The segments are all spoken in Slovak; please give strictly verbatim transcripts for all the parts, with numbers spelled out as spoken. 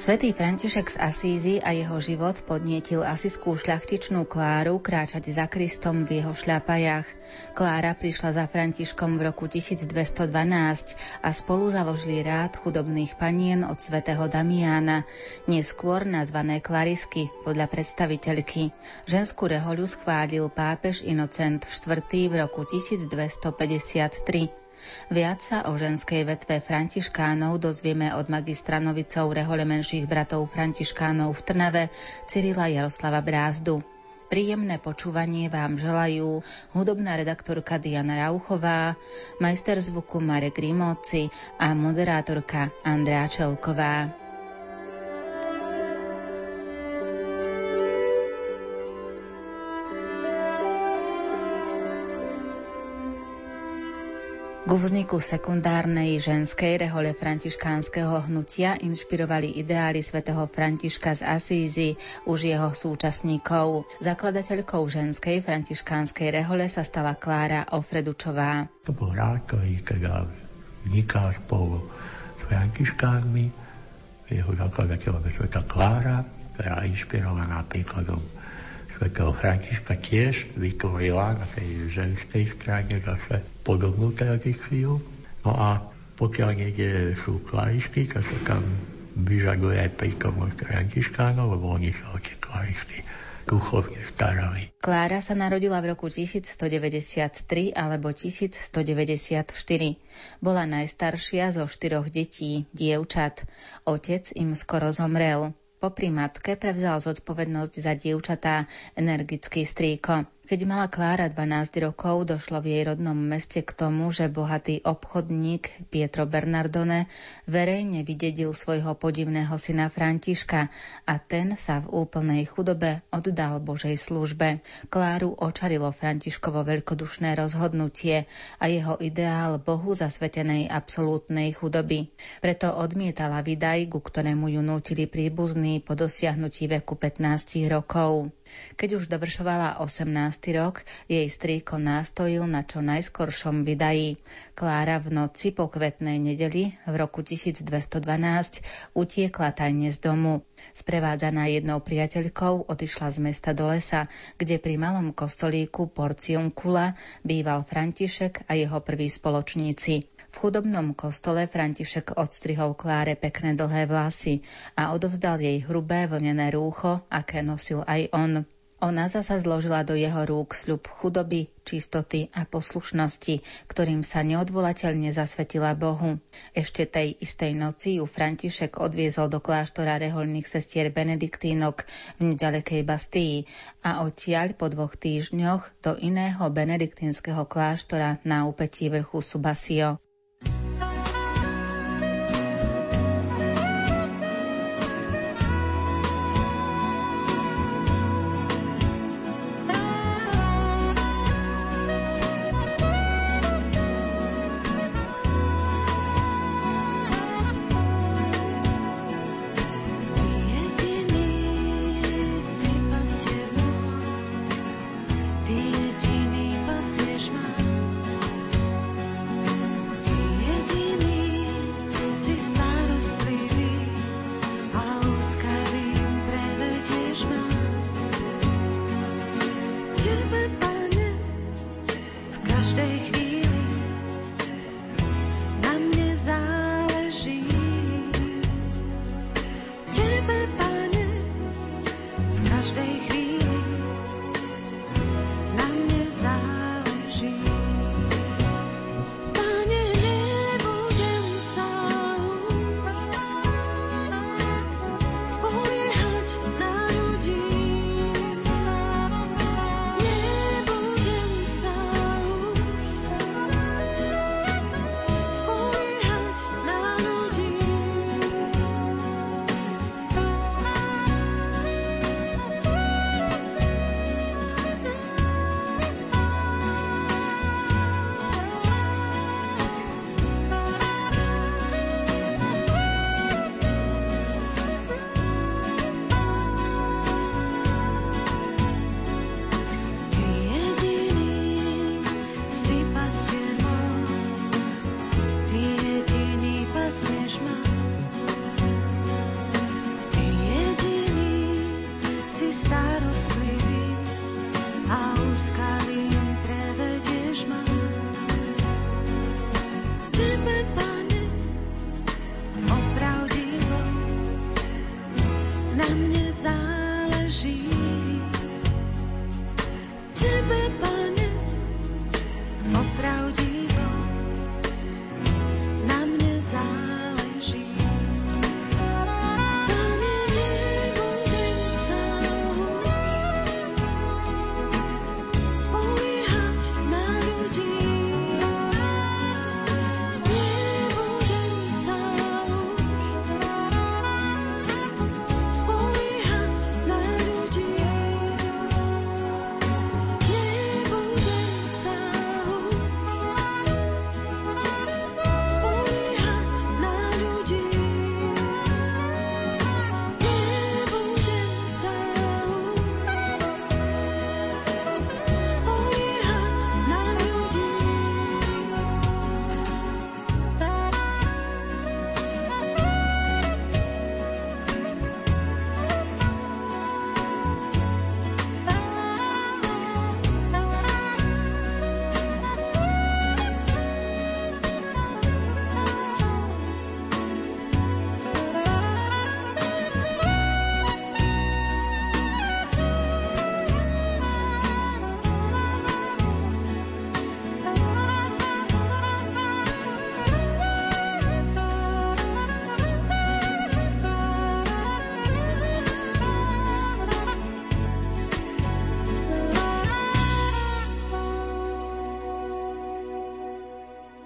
Svätý František z Asízy a jeho život podnietil asijskú šľachtičnú Kláru kráčať za Kristom v jeho šľapajách. Klára prišla za Františkom v roku tisícdvestodvanásť a spolu založili rád chudobných panien od svätého Damiána, neskôr nazvané Klarisky podľa predstaviteľky. Ženskú rehoľu schválil pápež Inocent štvrtý v roku tisícdvestopäťdesiattri. Viac sa o ženskej vetve františkánov dozvieme od magistra novicov rehole menších bratov františkánov v Trnave Cyrila Jaroslava Brázdu. Príjemné počúvanie vám želajú hudobná redaktorka Diana Rauchová, majster zvuku Marek Rimóci a moderátorka Andrea Čelková. Ku vzniku sekundárnej ženskej rehole františkánskeho hnutia inšpirovali ideály svätého Františka z Asízy, už jeho súčasníkov. Zakladateľkou ženskej františkánskej rehole sa stala Klára Ofredučová. To bol rád, ktorý teda vznikal spolu s františkánmi. Jeho zakladateľom je svätá Klára, ktorá inšpirovaná príkladom svätého Františka tiež vytvorila na tej ženskej strane zase podobnú tradíciu. No a pokiaľ niekde sú klarisky, tak sa tam vyžaduje aj prítomnosť františkánov, lebo oni sa o tie klarisky duchovne starali. Klára sa narodila v roku tisícstodeväťdesiattri alebo tisícstodeväťdesiatštyri. Bola najstaršia zo štyroch detí, dievčat. Otec im skoro zomrel. Popri matke prevzal zodpovednosť za dievčatá energický strýko. Keď mala Klára dvanásť rokov, došlo v jej rodnom meste k tomu, že bohatý obchodník Pietro Bernardone verejne vydedil svojho podivného syna Františka a ten sa v úplnej chudobe oddal Božej službe. Kláru očarilo Františkovo veľkodušné rozhodnutie a jeho ideál Bohu zasvetenej absolútnej chudoby. Preto odmietala vydaj, ku ktorému ju nútili príbuzní po dosiahnutí veku pätnásť rokov. Keď už dovršovala osemnásty rok, jej strýko nástojil na čo najskoršom vydaji. Klára v noci po kvetnej nedeli v roku tisícdvestodvanásť utiekla tajne z domu. Sprevádzaná jednou priateľkou odišla z mesta do lesa, kde pri malom kostolíku Porciuncula býval František a jeho prví spoločníci. V chudobnom kostole František odstrihol Kláre pekné dlhé vlasy a odovzdal jej hrubé vlnené rúcho, aké nosil aj on. Ona zasa zložila do jeho rúk sľub chudoby, čistoty a poslušnosti, ktorým sa neodvolateľne zasvetila Bohu. Ešte tej istej noci ju František odviezol do kláštora rehoľných sestier Benediktínok v nedalekej Bastii a odtiaľ po dvoch týždňoch do iného benediktínskeho kláštora na úpetí vrchu Subasio.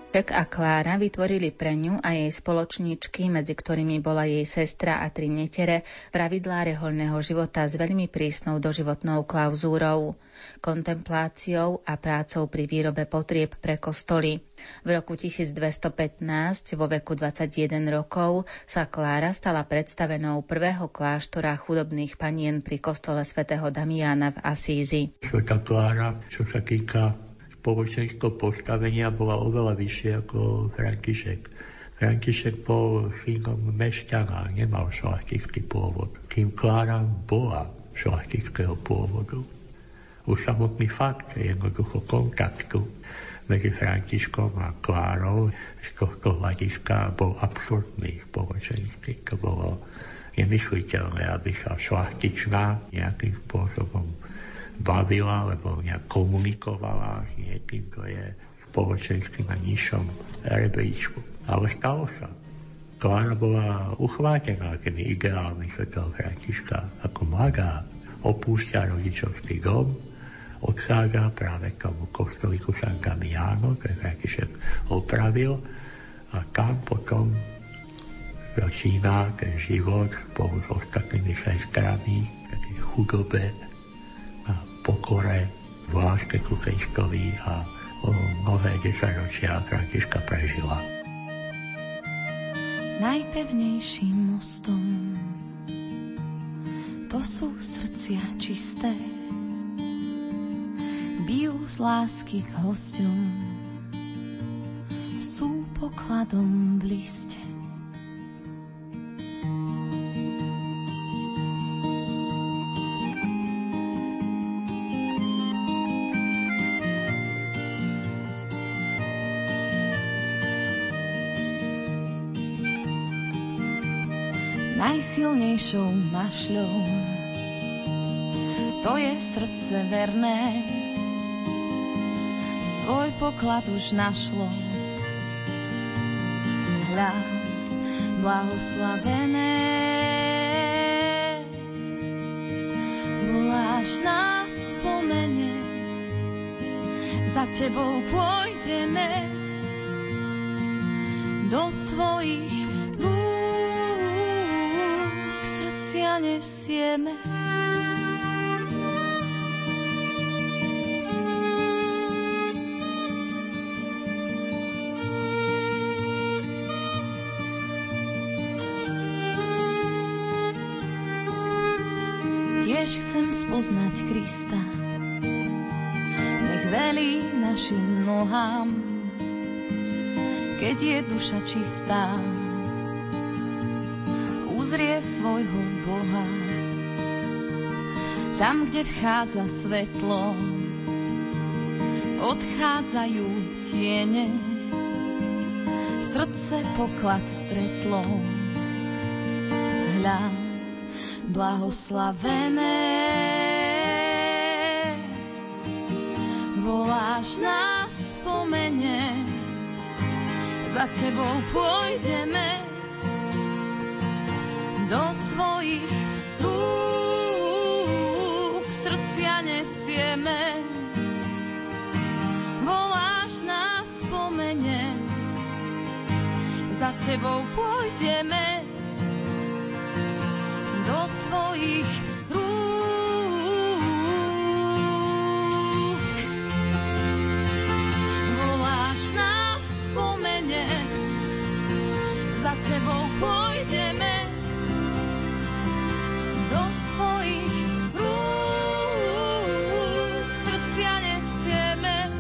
František a Klára vytvorili pre ňu a jej spoločníčky, medzi ktorými bola jej sestra a tri netere, pravidlá rehoľného života s veľmi prísnou doživotnou klauzúrou, kontempláciou a prácou pri výrobe potrieb pre kostoly. V roku tisícdvestopätnásť, vo veku dvadsaťjeden rokov, sa Klára stala predstavenou prvého kláštora chudobných panien pri kostole svätého Damiána v Asízi. Svätá Klára, čo sa týka spoločenského postavenia, bola oveľa vyššie ako František. František bol synom mešťana, nemal šlachtický pôvod. Tým Klára bola šlachtického pôvodu. Už samotný fakt jednoducho kontaktu medzi Františkom a Klárou z tohto hľadiska bol absurdný spoločenský. To bolo nemysliteľné, aby sa šlachtičná nejakým spôsobom bavila, alebo nejak komunikovala s niekým, kto je spoločensky na nižšom rebríčku. Ale stalo sa. Klára bola uchvátená tými ideálmi svätého Františka. Ako mladá opúšťa rodičovský dom, odchádza práve k tomu kostolíku San Damiano, ktorý František opravil, a tam potom začína ten život spolu s ostatnými sestrami, taký chudobe, pokore, v láske ku Kristovi, a o mnohé desaťročia Františka prežila. Najpevnejším mostom to sú srdcia čisté, bijú z lásky k hosťom, sú pokladom v liste. Najsilnejšou mašľou to je srdce verné, svoj poklad už našlo. Hľa, blahoslavené, voláš nás spomene, za tebou pôjdeme do tvojich nesieme. Tiež chcem spoznať Krista, nech velí našim nohám, keď je duša čistá, uzrie svojho Boha. Tam, kde vchádza svetlo, odchádzajú tiene, srdce poklad stretlo. Hľa, blahoslavené, voláš nás spomene, za tebou pôjdeme do tvojich rúk, srdcia nesieme. Voláš nás spomene, za tebou pôjdeme do tvojich rúk. Voláš nás spomene, za tebou pôjdeme do tvojich rúk, srdcia nesieme.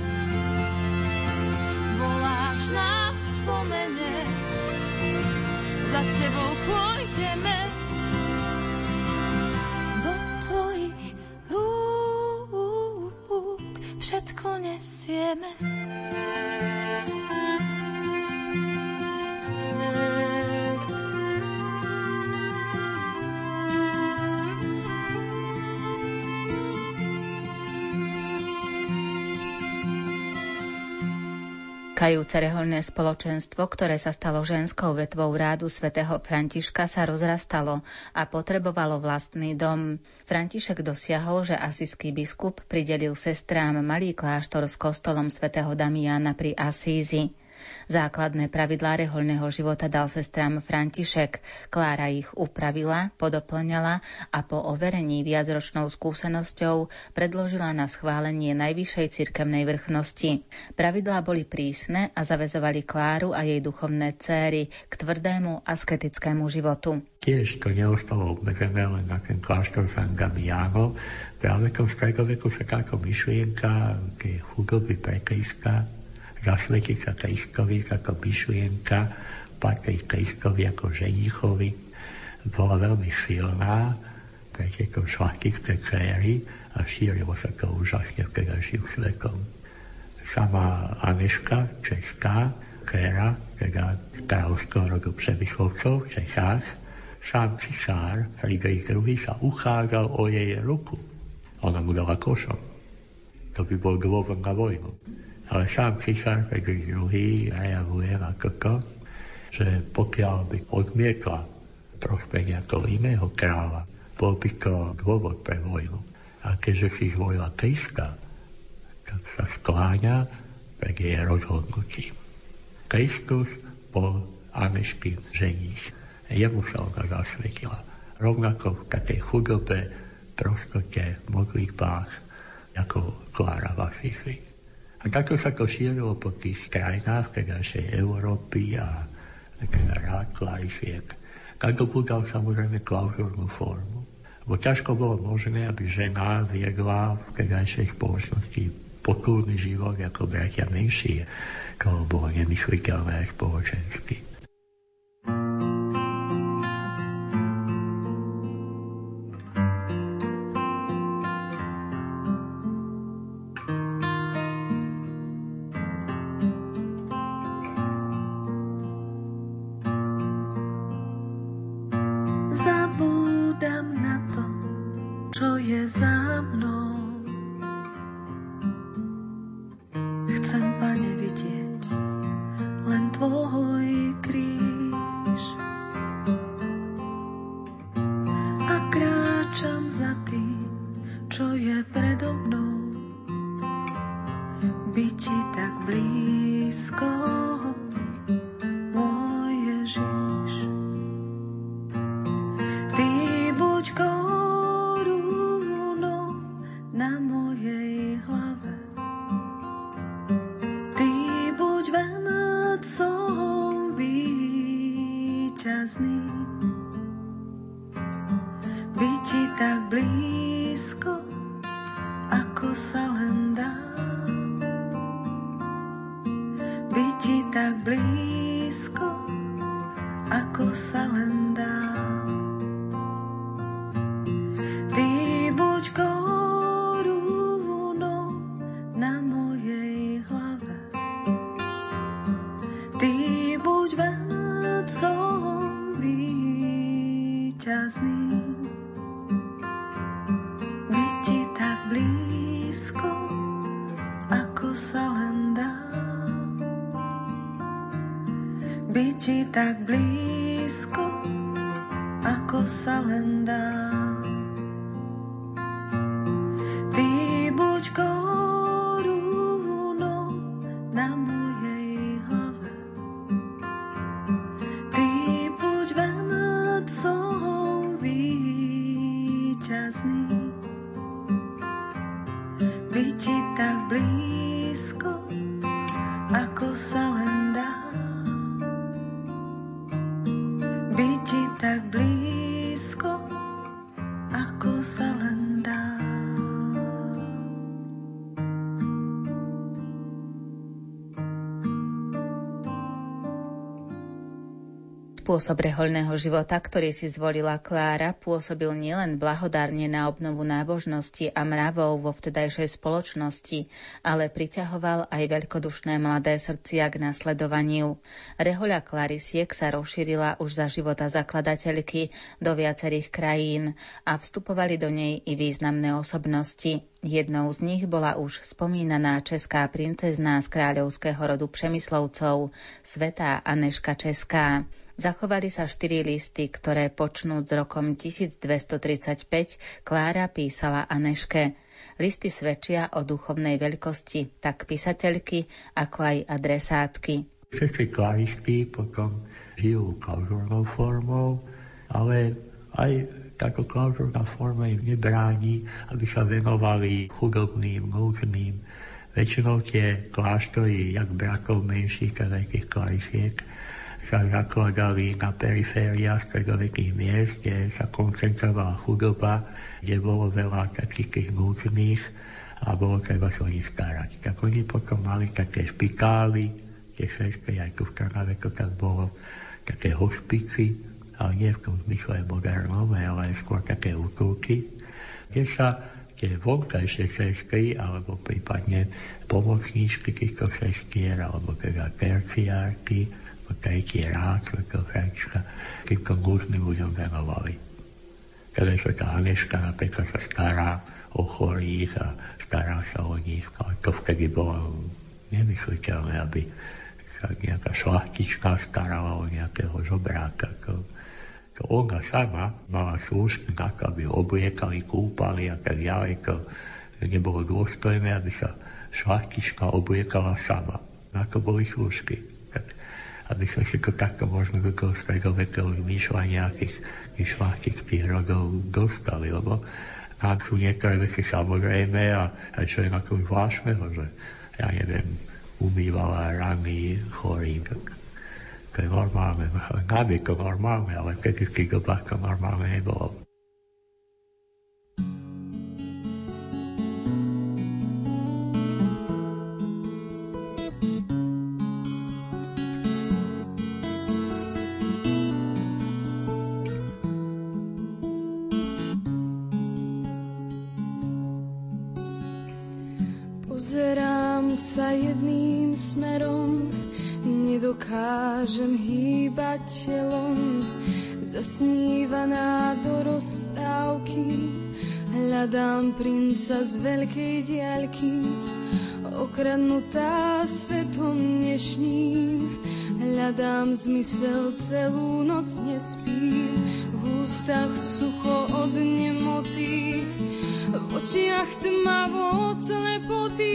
Voláš nás spomene, za tebou pôjdeme do tvojich rúk, všetko nesieme. Kajúce rehoľné spoločenstvo, ktoré sa stalo ženskou vetvou rádu svätého Františka, sa rozrastalo a potrebovalo vlastný dom. František dosiahol, že asijský biskup pridelil sestrám malý kláštor s kostolom svätého Damiána pri Asízi. Základné pravidlá rehoľného života dal sestrám František. Klára ich upravila, podoplňala a po overení viacročnou skúsenosťou predložila na schválenie najvyššej cirkevnej vrchnosti. Pravidlá boli prísne a zaväzovali Kláru a jej duchovné céry k tvrdému asketickému životu. Tiež to neostalo obmedzené len na ten kláštor San Gamignano. Práve v tom stredoveku sa táto myšlienka tej chudoby prekliska, zasvetiť sa Kristovi, táto myšlienka patriť Kristovi ako ženichovi bola veľmi silná pre tieto šlachtické céry a šírilo sa to úžasne vtedajším svetom. Sama Aneška, česká dcéra, teda kráľovského rodu Přemyslovcov v Čechách, sám cisár Friedrich druhý. sa uchádzal o jej ruku. Ona mu dala košom. To by bol dôvod na vojnu. Ale sám cisár Friedrich druhý. reaguje na toto, že pokiaľ by odmietla prospech nejakého iného kráľa, bol by to dôvod pre vojnu. A keďže si zvolila Krista, tak sa skláňa pred jej rozhodnutím. Kristus bol Aneškin ženích. Jemu sa ona zasvetila. Rovnako v takej chudobe, prostote, modlitbách, ako Klára v Asisi. A takto sa to šírilo po tých krajinách vtedajšej Európy a teda rád Klárisiek. Takto budal samozrejme klauzúrnu formu. Bo ťažko bolo možné, aby žena viedla v vtedajšej spoločnosti potulný život ako bratia menšie. To bolo nemysliteľné spoločensky. Spôsob rehoľného života, ktorý si zvolila Klára, pôsobil nielen blahodárne na obnovu nábožnosti a mravov vo vtedajšej spoločnosti, ale priťahoval aj veľkodušné mladé srdcia k nasledovaniu. Rehoľa Klárisiek sa rozšírila už za života zakladateľky do viacerých krajín a vstupovali do nej i významné osobnosti. Jednou z nich bola už spomínaná česká princezná z kráľovského rodu Přemyslovcov, svätá Aneška Česká. Zachovali sa štyri listy, ktoré počnúc s rokom tisícdvestotridsaťpäť Klára písala Aneške. Listy svedčia o duchovnej veľkosti tak písateľky, ako aj adresátky. Všetci klaristi potom žijú klauzúrnou formou, ale aj táto klauzúrna forma im nebráni, aby sa venovali chudobným, núdznym. Väčšinou tie kláštory, jak bratov menších, tak aj tých klarisiek, sa zakladali na perifériách stredovekých miest, kde sa koncentrovala chudoba, kde bolo veľa takých tých núdznych a bolo treba sa o nich starať. Tak oni potom mali také špitály, tie sestry, aj tu v Trnave to tak bolo, také hospici, ale nie v tom zmysle modernom, ale skôr také útulky, kde sa tie vonkajšie sestry, alebo prípadne pomocníčky týchto sestier, alebo teda terciárky, tretí rád, svätého Františka, týmto núdznym ľuďom venovali. Teda sa tá Aneška napríklad sa stará o chorých a stará sa o nich, ale to vtedy bolo nemysliteľné, aby sa nejaká šlachtička starala o nejakého žobráka. To, to ona sama mala služby na to, aby obliekali, kúpali a tak ďalej. To nebolo dôstojné, aby sa šlachtička obliekala sama. Na to boli služby. Tak, aby sme si to takto možno do toho stredovekého zmýšľania tých, tých šlachtických rodov dostali, lebo nám sú niektoré veci samozrejme a, a čo je na tom zvláštneho, že ja neviem, umývala rany chorým, tak to je normálne. Nám je to normálne, ale v tých dobách to normálne nebolo. Pozerám sa jedným smerom, nedokážem hýbať telom, zasnívaná do rozprávky, hľadám princa z veľkej diaľky, okradnutá svetom dnešným, hľadám zmysel, celú noc nespím, v ústach sucho od nemoty, v očiach tmavo slepoty.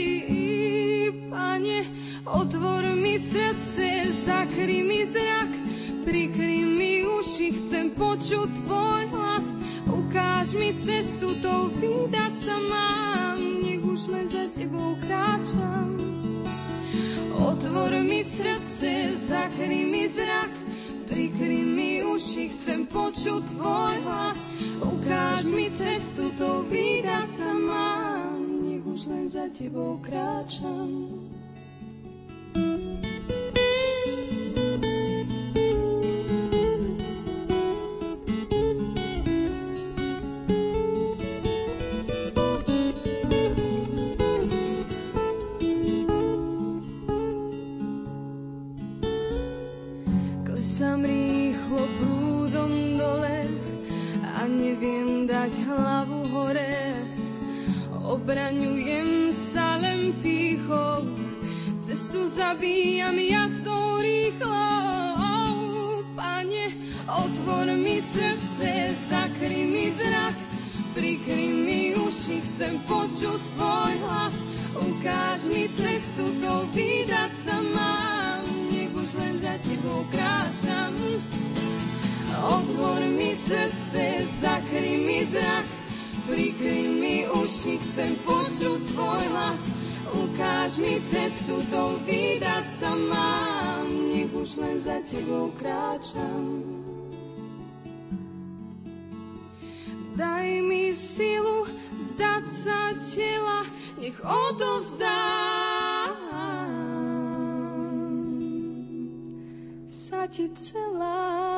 Pane, otvor mi srdce, zakry mi zrak, prikry mi uši, chcem počuť tvoj hlas, ukáž mi cestu, tou vydať sa mám, nech už len za tebou kráčam. Otvor mi srdce, zakry mi zrak, prikry mi uši, chcem počuť tvoj hlas, ukáž mi cestu, tou vydať sa mám, nech už len za tebou kráčam. Klesám rýchlo prúdom dole a neviem dať hlavu hore. Obraňujem sa len pýchou, cestu zabíjam jazdou rýchlou. Pane, otvor mi srdce, zakry mi zrak, prikry mi uši, chcem počuť tvoj hlas, ukáž mi cestu, tou vydať sa mám, nech už len za tebou kráčam. Otvor mi srdce, zakry mi zrak, prikry mi uši, chcem počuť tvoj hlas, ukáž mi cestu, tou vydať sa mám, nech už len za tebou kráčam. Daj mi silu vzdať sa tela, nech odovzdám sa ti celá.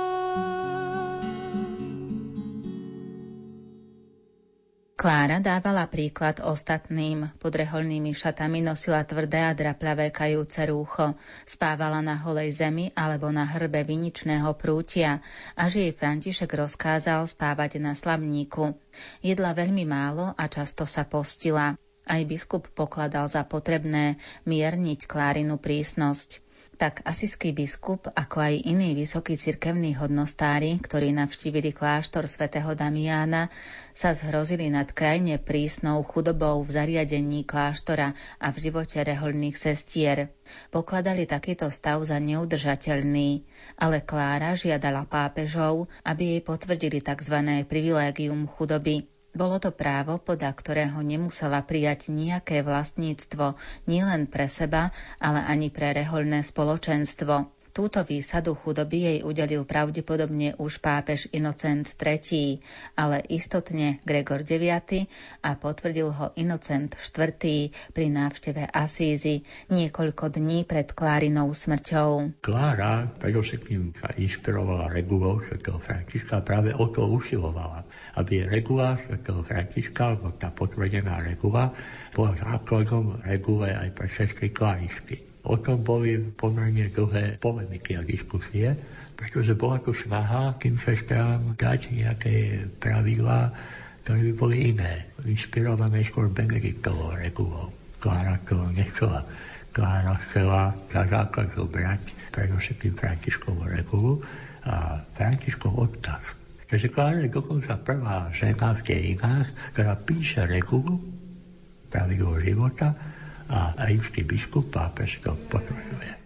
Klára dávala príklad ostatným. Pod rehoľnými šatami nosila tvrdé a draplavé kajúce rúcho. Spávala na holej zemi alebo na hrbe viničného prútia, až jej František rozkázal spávať na slavníku. Jedla veľmi málo a často sa postila. Aj biskup pokladal za potrebné mierniť Klárinu prísnosť. tak asijský biskup, ako aj iní vysokí cirkevní hodnostári, ktorí navštívili kláštor svätého Damiána, sa zhrozili nad krajne prísnou chudobou v zariadení kláštora a v živote rehoľných sestier. Pokladali takýto stav za neudržateľný, ale Klára žiadala pápežov, aby jej potvrdili tzv. Privilégium chudoby. Bolo to právo, podľa ktorého nemusela prijať nejaké vlastníctvo nielen pre seba, ale ani pre rehoľné spoločenstvo. Túto výsadu chudoby jej udelil pravdepodobne už pápež Inocent tretí, ale istotne Gregor deviaty a potvrdil ho Inocent štvrtý pri návšteve Asízy niekoľko dní pred Klárinou smrťou. Klára predovšetkým sa inšpirovala regulou svätého Františka, práve o to usilovala, aby regula svätého Františka, alebo tá potvrdená regula, bola základom regule aj pre sestry Klárišky. O tom boli pomerne dlhé polemiky a diskusie, pretože bola tu snaha tým sestrám dať nejaké pravidlá, ktoré by boli iné, inšpirované skôr Benediktovou regulou. Klára to nechcela. Klára chcela za základ zobrať predovšetkým Františkovú regulu a Františkov odkaz. Takže Klára je dokonca prvá žena v dejinách, ktorá píše regulu, pravidlo života, a rímsky biskup pápež to potvrduje.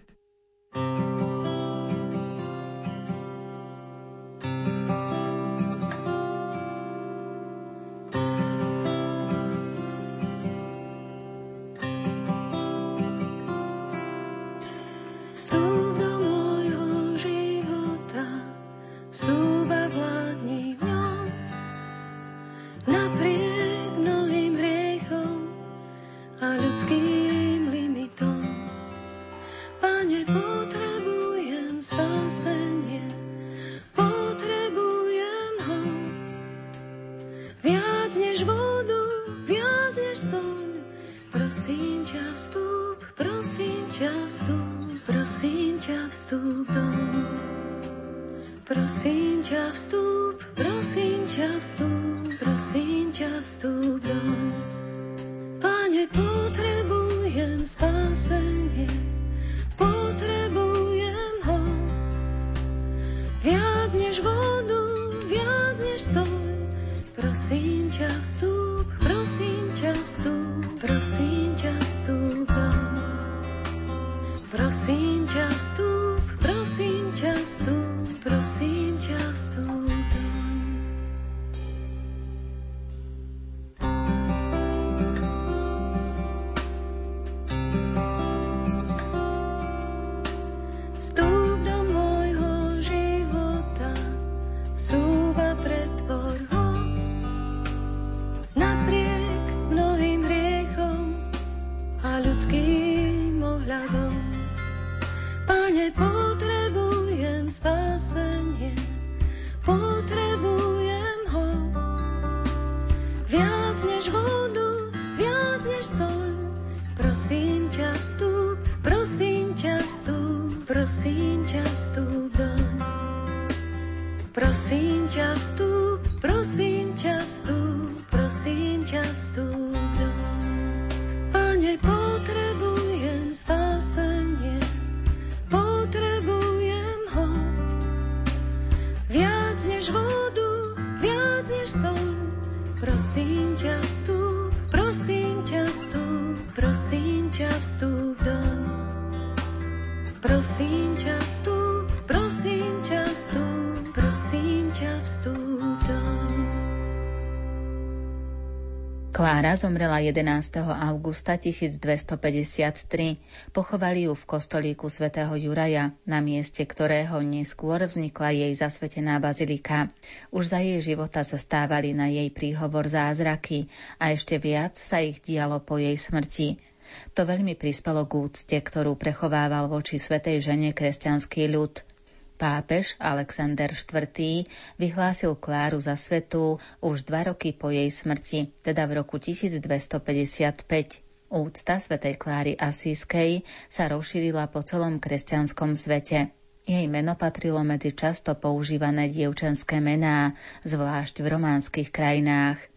Klára zomrela jedenásteho augusta tisícdvestopäťdesiattri. Pochovali ju v kostolíku svätého Juraja, na mieste ktorého neskôr vznikla jej zasvetená bazilika. Už za jej života sa stávali na jej príhovor zázraky a ešte viac sa ich dialo po jej smrti. To veľmi prispelo k úcte, ktorú prechovával voči svätej žene kresťanský ľud. Pápež Alexander štvrtý vyhlásil Kláru za svätú už dva roky po jej smrti, teda v roku tisícdvestopäťdesiatpäť. Úcta svätej Kláry Asískej sa rozšírila po celom kresťanskom svete. Jej meno patrilo medzi často používané dievčenské mená, zvlášť v románskych krajinách.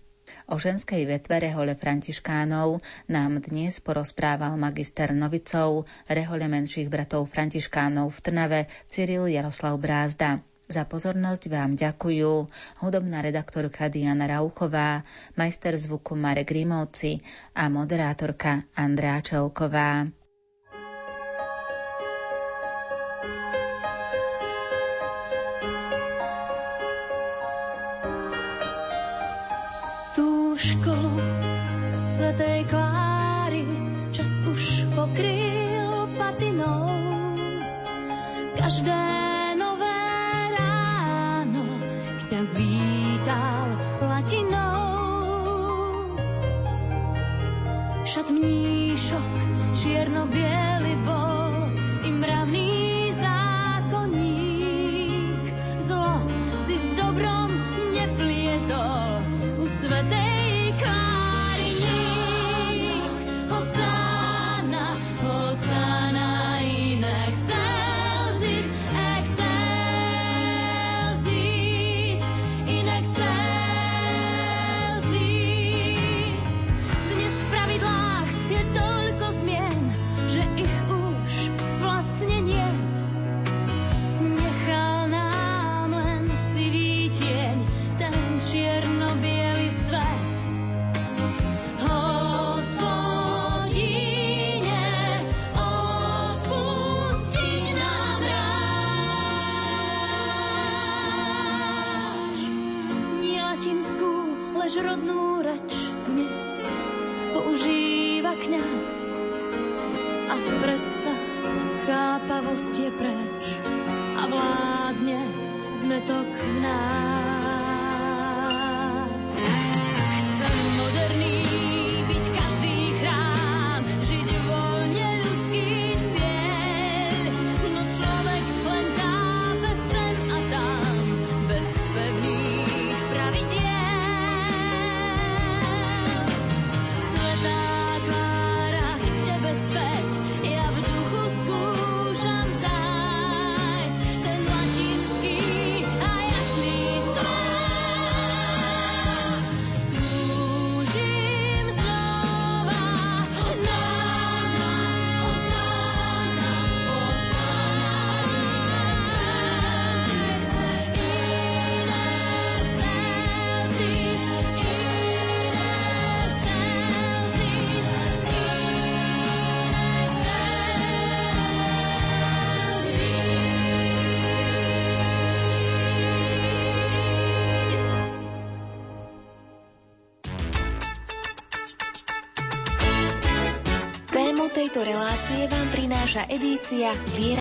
O ženskej vetve rehole františkánov nám dnes porozprával magister novicov rehole menších bratov františkánov v Trnave Cyril Jaroslav Brázda. Za pozornosť vám ďakujú hudobná redaktorka Diana Rauchová, majster zvuku Marek Grimovci a moderátorka Andrea Čelková. Školu svätej Kláry čas už pokryl patinou. Každé nové ráno kňaz vítal latinou. Šat mníšok čierno-biely bol i mravný zákonník. Zlo si s dobrom neplietol u svätej rodnú reč dnes používa kňaz a predsa chápavosť je preč a vládne zmetok v nás. Chcem moderný byť každý chrám, žiť voľne ľudský cieľ, no človek len tápe sem a tam bez pevných pravidiel. Tejto relácie vám prináša edícia Viera